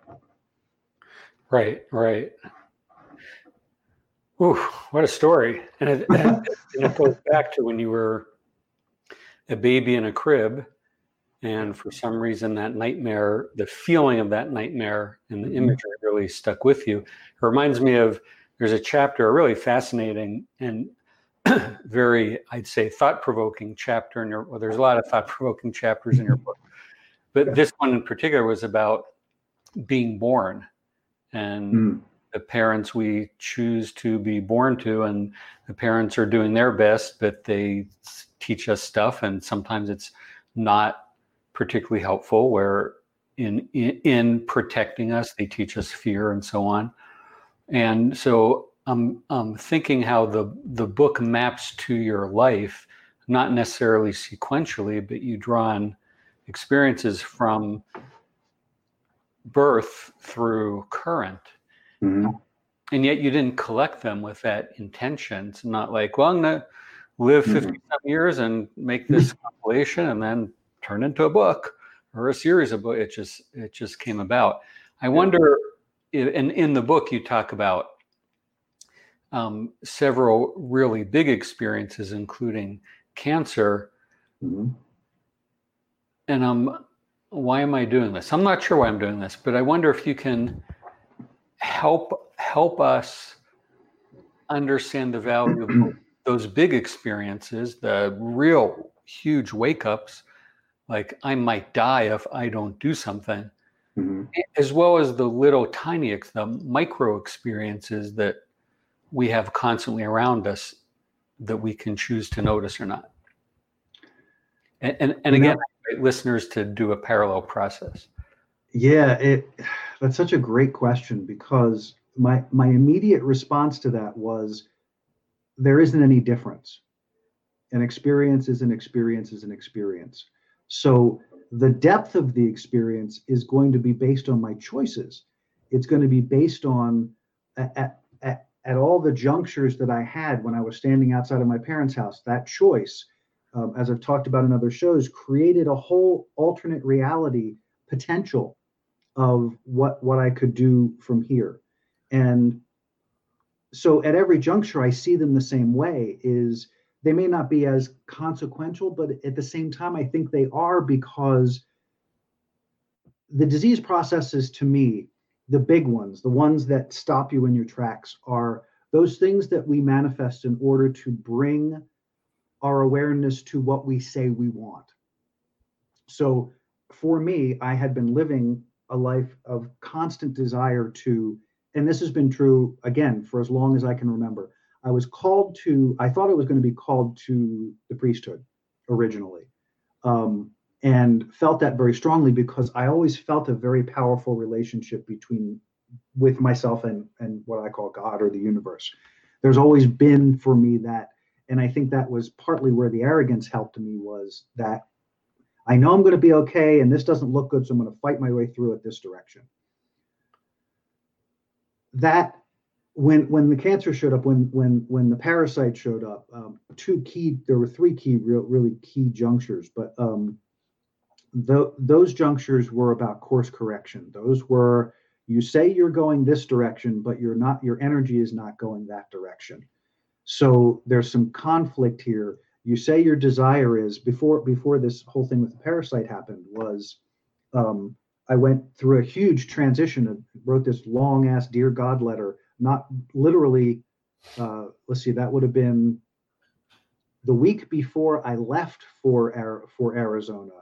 Right, right. Ooh, what a story. And it, and it goes back to when you were a baby in a crib, and for some reason that nightmare, the feeling of that nightmare and the mm-hmm. imagery really stuck with you. It reminds me of, there's a chapter, a really fascinating and very, I'd say, thought-provoking chapter in your, well, there's a lot of thought-provoking chapters in your book, but this one in particular was about being born and mm. the parents we choose to be born to, and the parents are doing their best, but they teach us stuff, and sometimes it's not particularly helpful, where in, in, in protecting us, they teach us fear and so on. And so I'm, I'm thinking how the, the book maps to your life, not necessarily sequentially, but you draw on experiences from birth through current. Mm-hmm. And yet you didn't collect them with that intention. It's not like, well, I'm going to live fifty mm-hmm. some years and make this compilation and then turn into a book or a series of books. It just, it just came about. I yeah. wonder, in, in the book, you talk about um, several really big experiences, including cancer. Mm-hmm. And um, why am I doing this? I'm not sure why I'm doing this, but I wonder if you can help help us understand the value of those big experiences, the real huge wake-ups, like I might die if I don't do something, mm-hmm. as well as the little tiny, the micro experiences that we have constantly around us that we can choose to notice or not. And and, and again, know, I invite listeners to do a parallel process. Yeah, it that's such a great question, because my my immediate response to that was there isn't any difference. An experience is an experience is an experience. So the depth of the experience is going to be based on my choices. It's going to be based on at, at, at all the junctures that I had when I was standing outside of my parents' house. That choice, um, as I've talked about in other shows, created a whole alternate reality potential of what, what I could do from here. And so at every juncture, I see them the same way, is they may not be as consequential, but at the same time, I think they are, because the disease processes, to me, the big ones, the ones that stop you in your tracks, are those things that we manifest in order to bring our awareness to what we say we want. So for me, I had been living a life of constant desire to, and this has been true, again, for as long as I can remember. I was called to, I thought I was going to be called to the priesthood originally, um, and felt that very strongly because I always felt a very powerful relationship between, with myself and, and what I call God or the universe. There's always been for me that, and I think that was partly where the arrogance helped me, was that I know I'm going to be okay, and this doesn't look good, so I'm going to fight my way through it this direction. That, when when the cancer showed up, when when when the parasite showed up, um, two key, there were three key, real, really key junctures, but um, the, those junctures were about course correction. Those were, you say you're going this direction, but you're not, your energy is not going that direction. So there's some conflict here. You say your desire is, before before this whole thing with the parasite happened, was um, I went through a huge transition and wrote this long ass Dear God letter, not literally, uh, let's see, that would have been the week before I left for, for Arizona.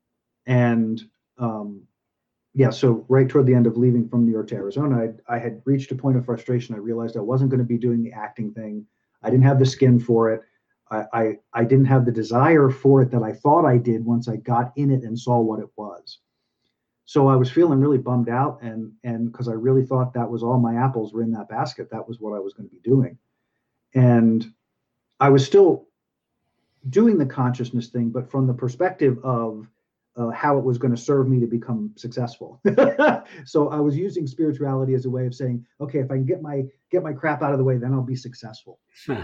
And um, yeah, so right toward the end of leaving from New York to Arizona, I, I had reached a point of frustration. I realized I wasn't going to be doing the acting thing. I didn't have the skin for it. I, I, I didn't have the desire for it that I thought I did once I got in it and saw what it was. So I was feeling really bummed out, and and because I really thought that was all my apples were in that basket. That was what I was going to be doing. And I was still doing the consciousness thing, but from the perspective of uh, how it was going to serve me to become successful. So I was using spirituality as a way of saying, okay, if I can get my get my crap out of the way, then I'll be successful.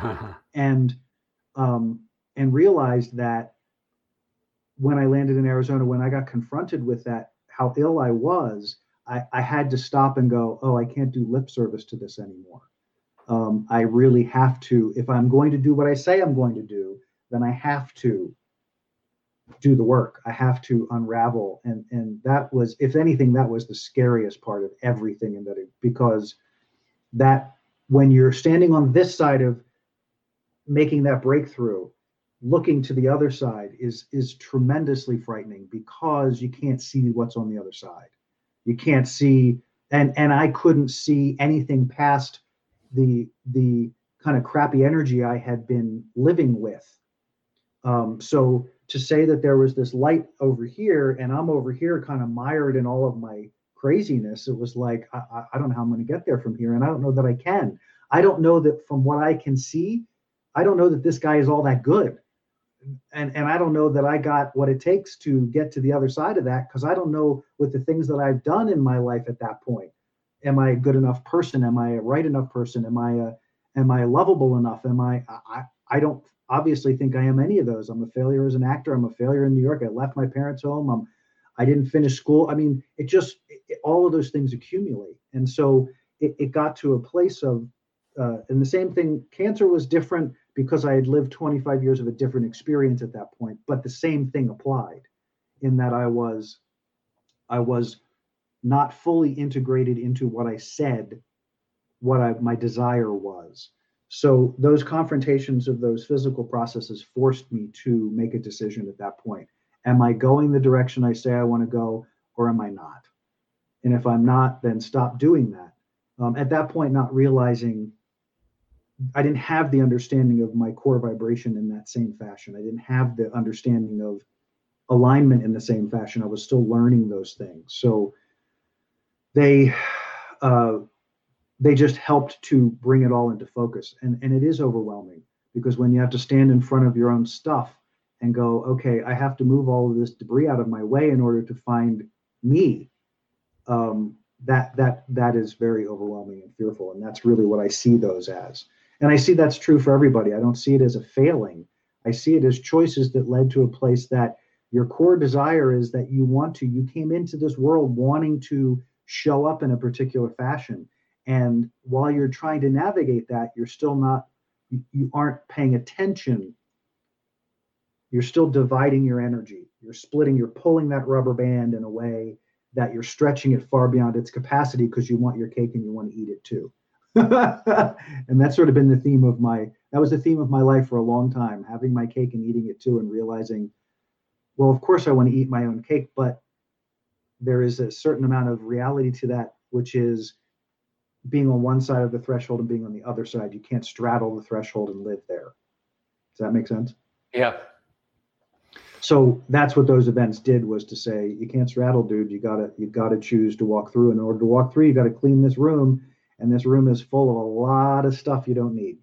and um, and realized that when I landed in Arizona, when I got confronted with that, how ill I was, I, I had to stop and go, oh, I can't do lip service to this anymore. Um, I really have to, if I'm going to do what I say I'm going to do, then I have to do the work. I have to unravel. And, and that was, if anything, that was the scariest part of everything in that, it, because that, when you're standing on this side of making that breakthrough, looking to the other side is is tremendously frightening, because you can't see what's on the other side. You can't see, and and I couldn't see anything past the the kind of crappy energy I had been living with. Um, so to say that there was this light over here and I'm over here kind of mired in all of my craziness, it was like, I, I don't know how I'm going to get there from here, and I don't know that I can. I don't know that from what I can see, I don't know that this guy is all that good. And and I don't know that I got what it takes to get to the other side of that, because I don't know, with the things that I've done in my life at that point, am I a good enough person? Am I a right enough person? Am I a, am I lovable enough? Am I, I, I don't obviously think I am any of those. I'm a failure as an actor. I'm a failure in New York. I left my parents' home. I'm, I didn't finish school. I mean, it just, it, all of those things accumulate. And so it, it got to a place of, uh, and the same thing, cancer was different because I had lived twenty-five years of a different experience at that point, but the same thing applied, in that I was, I was not fully integrated into what I said, what I, my desire was. So those confrontations of those physical processes forced me to make a decision at that point. Am I going the direction I say I want to go, or am I not? And if I'm not, then stop doing that. Um, at that point, not realizing, I didn't have the understanding of my core vibration in that same fashion. I didn't have the understanding of alignment in the same fashion. I was still learning those things. So they, uh, they just helped to bring it all into focus. And, and it is overwhelming, because when you have to stand in front of your own stuff and go, okay, I have to move all of this debris out of my way in order to find me, um, that, that, that is very overwhelming and fearful. And that's really what I see those as. And I see that's true for everybody. I don't see it as a failing. I see it as choices that led to a place that your core desire is that you want to, you came into this world wanting to show up in a particular fashion. And while you're trying to navigate that, you're still not, you, you aren't paying attention you're still dividing your energy. You're splitting, you're pulling that rubber band in a way that you're stretching it far beyond its capacity because you want your cake and you want to eat it too. And that's sort of been the theme of my, that was the theme of my life for a long time, having my cake and eating it too, and realizing, well, of course I want to eat my own cake, but there is a certain amount of reality to that, which is being on one side of the threshold and being on the other side. You can't straddle the threshold and live there. Does that make sense? Yeah. So that's what those events did, was to say, you can't straddle, dude. You gotta, you gotta choose to walk through. In order to walk through, you got to clean this room, and this room is full of a lot of stuff you don't need.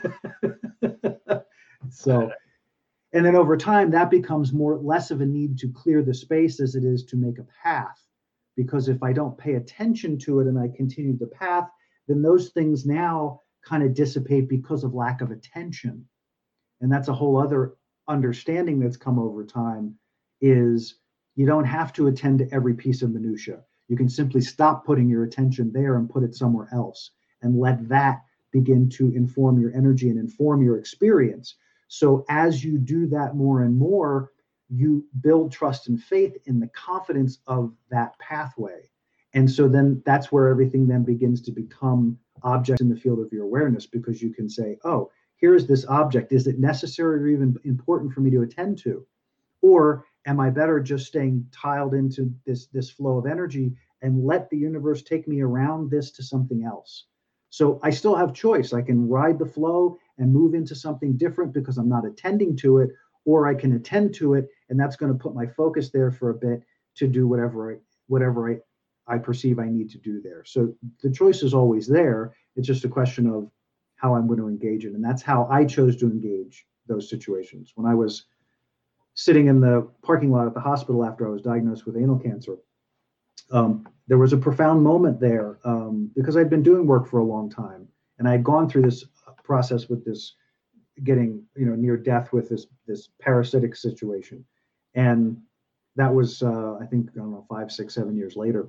So, and then over time, that becomes more, less of a need to clear the space as it is to make a path. Because if I don't pay attention to it and I continue the path, then those things now kind of dissipate because of lack of attention. And that's a whole other understanding that's come over time, is you don't have to attend to every piece of minutia. You can simply stop putting your attention there and put it somewhere else, and let that begin to inform your energy and inform your experience. So as you do that more and more, you build trust and faith in the confidence of that pathway. And so then that's where everything then begins to become objects in the field of your awareness, because you can say, oh, here's this object. Is it necessary or even important for me to attend to? Or am I better just staying tiled into this, this flow of energy and let the universe take me around this to something else? So I still have choice. I can ride the flow and move into something different because I'm not attending to it, or I can attend to it, and that's going to put my focus there for a bit to do whatever I, whatever I, I perceive I need to do there. So the choice is always there. It's just a question of how I'm going to engage it. And that's how I chose to engage those situations. When I was sitting in the parking lot at the hospital after I was diagnosed with anal cancer, um, there was a profound moment there, um, because I'd been doing work for a long time, and I had gone through this process with this, getting, you know, near death with this, this parasitic situation. And that was, uh, I think, I don't know, five, six, seven years later,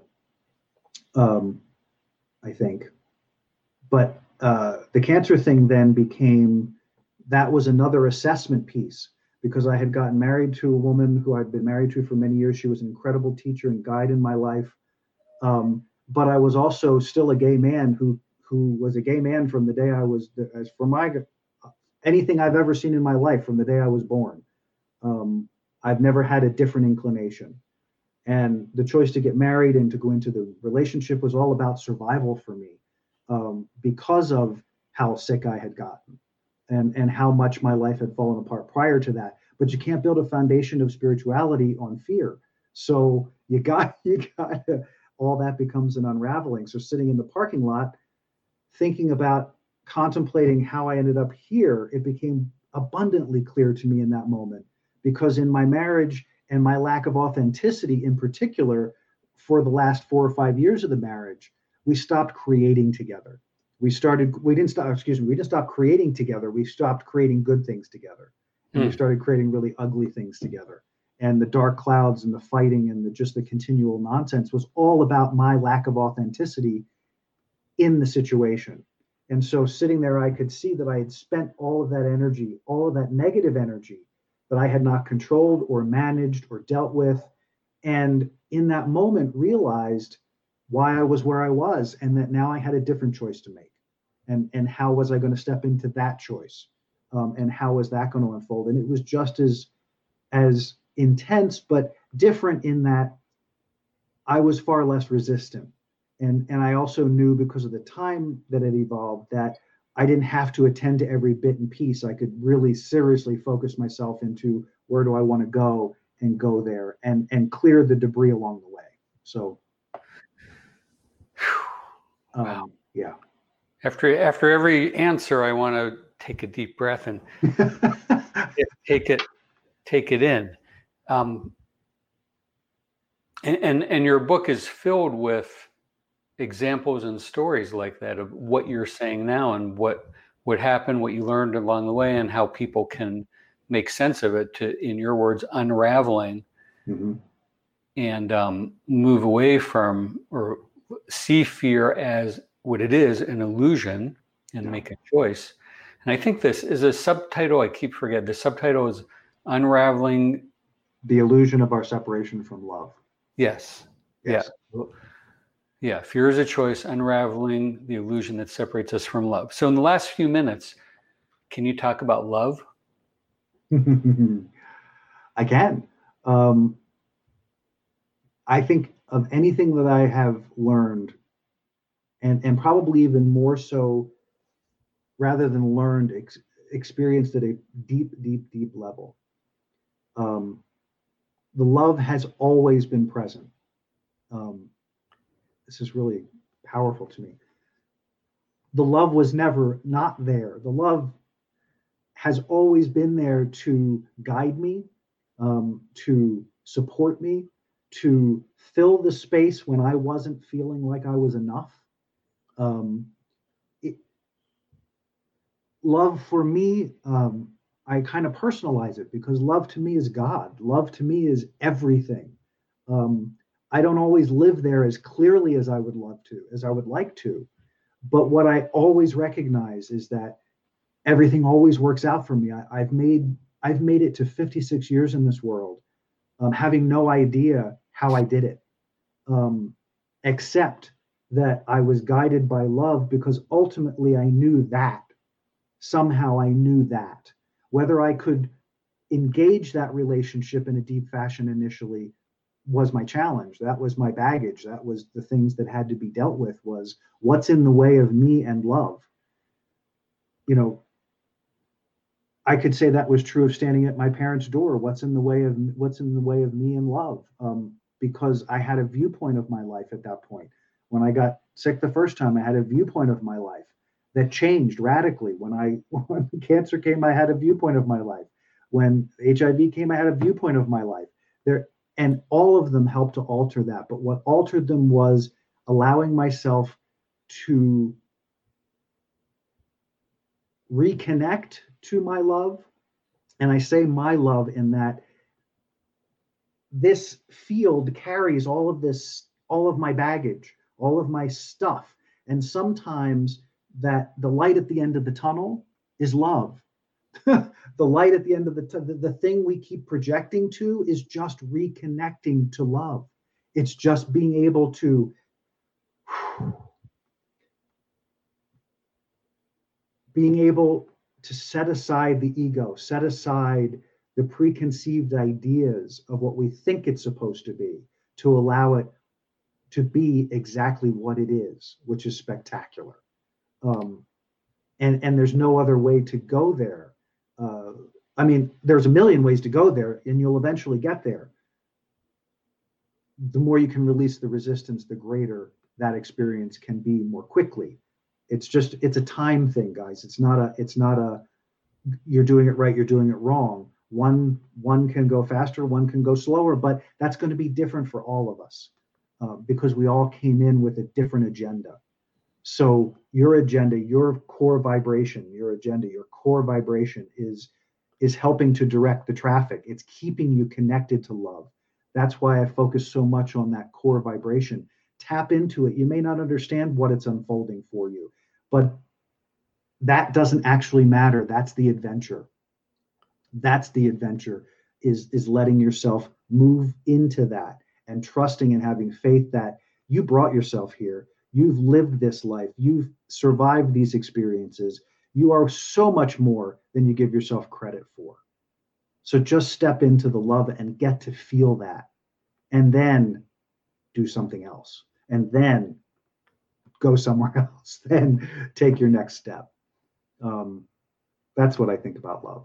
um, I think. But uh, the cancer thing then became, that was another assessment piece, because I had gotten married to a woman who I'd been married to for many years. She was an incredible teacher and guide in my life. Um, but I was also still a gay man who, who was a gay man from the day I was, as for my, anything I've ever seen in my life from the day I was born. Um, I've never had a different inclination. And the choice to get married and to go into the relationship was all about survival for me, um, because of how sick I had gotten and, and how much my life had fallen apart prior to that. But you can't build a foundation of spirituality on fear. So you got, you got to, all that becomes an unraveling. So sitting in the parking lot, thinking about, contemplating how I ended up here, it became abundantly clear to me in that moment, because in my marriage and my lack of authenticity in particular, for the last four or five years of the marriage, we stopped creating together. We started, we didn't stop, excuse me, we didn't stop creating together. We stopped creating good things together. And mm. we started creating really ugly things together. And the dark clouds and the fighting and the, just the continual nonsense was all about my lack of authenticity in the situation. And so sitting there, I could see that I had spent all of that energy, all of that negative energy that I had not controlled or managed or dealt with. And in that moment, realized why I was where I was, and that now I had a different choice to make. And, and how was I going to step into that choice? Um, and how was that going to unfold? And it was just as, as intense, but different in that I was far less resistant. And, and I also knew, because of the time that it evolved, that I didn't have to attend to every bit and piece. I could really seriously focus myself into where do I want to go, and go there and, and clear the debris along the way. So, um, wow. yeah. After, after every answer, I want to take a deep breath and take it, take it in. Um, and, and, and your book is filled with examples and stories like that of what you're saying now, and what what happened, what you learned along the way, and how people can make sense of it, to, in your words, unraveling mm-hmm. and um, move away from, or see fear as what it is, an illusion, and yeah. make a choice. And I think this is a subtitle I keep forgetting. The subtitle is unraveling the illusion of our separation from love. Yes. Yes. Yeah. Yeah. Fear is a choice, unraveling the illusion that separates us from love. So in the last few minutes, can you talk about love? I can. Um, I think of anything that I have learned, and, and probably even more so, rather than learned, ex- experienced at a deep, deep, deep level. Um, the love has always been present. Um, this is really powerful to me. The love was never not there. The love has always been there to guide me, um, to support me, to fill the space when I wasn't feeling like I was enough. Um, it, love for me, um, I kind of personalize it because love to me is God. Love to me is everything. Um, I don't always live there as clearly as I would love to, as I would like to. But what I always recognize is that everything always works out for me. I, I've made I've made it to fifty-six years in this world, um, having no idea how I did it, um, except that I was guided by love because ultimately I knew that. Somehow I knew that. Whether I could engage that relationship in a deep fashion initially was my challenge. That was my baggage. That was the things that had to be dealt with, was what's in the way of me and love. You know, I could say that was true of standing at my parents' door. What's in the way of what's in the way of me and love? Um, because I had a viewpoint of my life at that point. When I got sick the first time, I had a viewpoint of my life that changed radically. When I when cancer came, I had a viewpoint of my life. When H I V came, I had a viewpoint of my life. There, and all of them helped to alter that. But what altered them was allowing myself to reconnect to my love. And I say my love in that this field carries all of this, all of my baggage, all of my stuff. And sometimes that the light at the end of the tunnel is love. The light at the end of the, t- the the thing we keep projecting to is just reconnecting to love. It's just being able to being able to set aside the ego, set aside the preconceived ideas of what we think it's supposed to be, to allow it to be exactly what it is, which is spectacular. Um, and and there's no other way to go there. Uh, I mean, there's a million ways to go there, and you'll eventually get there. The more you can release the resistance, the greater that experience can be more quickly. It's just, it's a time thing, guys. It's not a, it's not a, you're doing it right, you're doing it wrong. One, one can go faster, one can go slower, but that's going to be different for all of us uh, because we all came in with a different agenda. So your agenda, your core vibration, your agenda, your core vibration is, is helping to direct the traffic. It's keeping you connected to love. That's why I focus so much on that core vibration. Tap into it. You may not understand what it's unfolding for you, but that doesn't actually matter. That's the adventure. That's the adventure, is, is letting yourself move into that and trusting and having faith that you brought yourself here. You've lived this life. You've survived these experiences. You are so much more than you give yourself credit for. So just step into the love and get to feel that, and then do something else, and then go somewhere else, then take your next step. Um, that's what I think about love.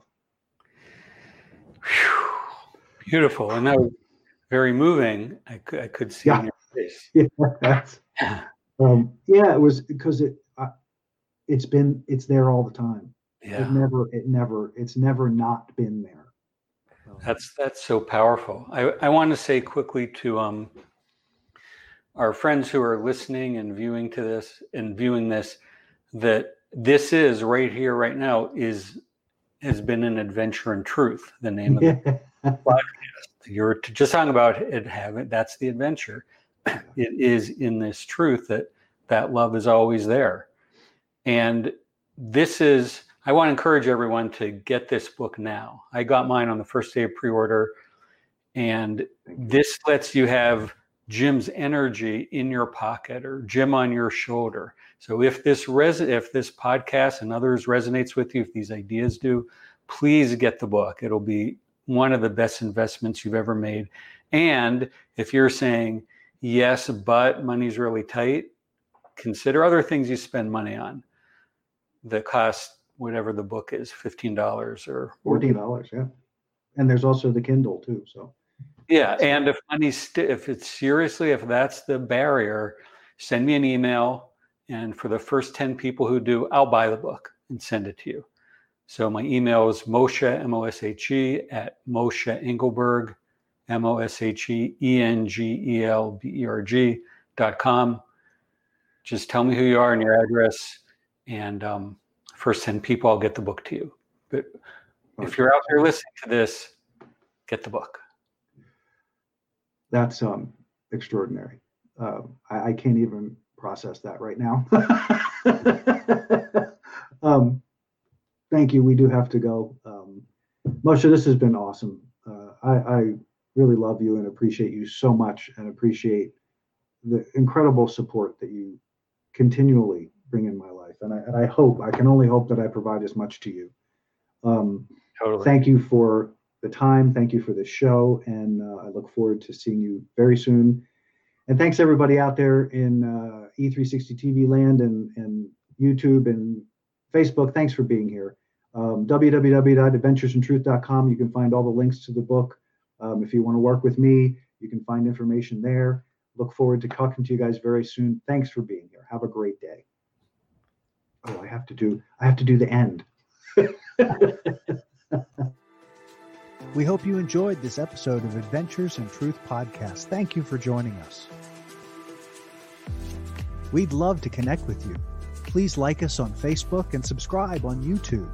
Beautiful. And that was very moving. I could, I could see Yeah. in your face. Yeah, that's, um, yeah, it was because it, uh, it's been, it's there all the time. Yeah. It never, it never, it's never not been there. Um, That's, that's so powerful. I, I want to say quickly to um, our friends who are listening and viewing to this and viewing this, that this is right here, right now, is has been an adventure in truth. The name of the yeah. podcast. You're just talking about it. Having that's the adventure. It is in this truth that that love is always there, and this is. I want to encourage everyone to get this book now. I got mine on the first day of pre-order, and this lets you have Jim's energy in your pocket or Jim on your shoulder. So if this res- if this podcast and others resonates with you, if these ideas do, please get the book. It'll be one of the best investments you've ever made. And if you're saying, yes, but money's really tight, consider other things you spend money on that cost whatever the book is, fifteen dollars or fourteen dollars. Yeah. And there's also the Kindle too. So yeah. And if money's, st- if it's seriously, if that's the barrier, send me an email. And for the first ten people who do, I'll buy the book and send it to you. So my email is Moshe, M O S H E, at Moshe Engelberg, M O S H E E N G E L B E R G dot com. Just tell me who you are and your address. And um, first ten people, I'll get the book to you. But if you're out there listening to this, get the book. That's um, extraordinary. Uh, I, I can't even process that right now. um, thank you. We do have to go. Um, Moshe, this has been awesome. Uh, I, I really love you and appreciate you so much, and appreciate the incredible support that you continually bring in my life. And I, and I hope, I can only hope that I provide as much to you. Um, totally. Thank you for the time. Thank you for the show. And uh, I look forward to seeing you very soon. And thanks everybody out there in uh, E three sixty T V land and, and YouTube and Facebook. Thanks for being here. Um, w w w dot adventures in truth dot com. You can find all the links to the book. Um, if you want to work with me, you can find information there. Look forward to talking to you guys very soon. Thanks for being here. Have a great day. Oh, I have to do, I have to do the end. We hope you enjoyed this episode of Adventures in Truth podcast. Thank you for joining us. We'd love to connect with you. Please like us on Facebook and subscribe on YouTube.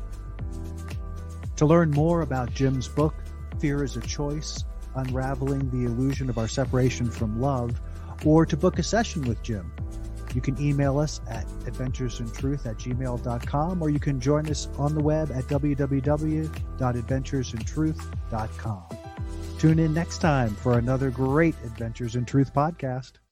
To learn more about Jim's book, Fear is a Choice, Unraveling the Illusion of Our Separation from Love, or to book a session with Jim, you can email us at adventuresintruth at gmail dot com, or you can join us on the web at w w w dot adventures in truth dot com. Tune in next time for another great Adventures in Truth podcast.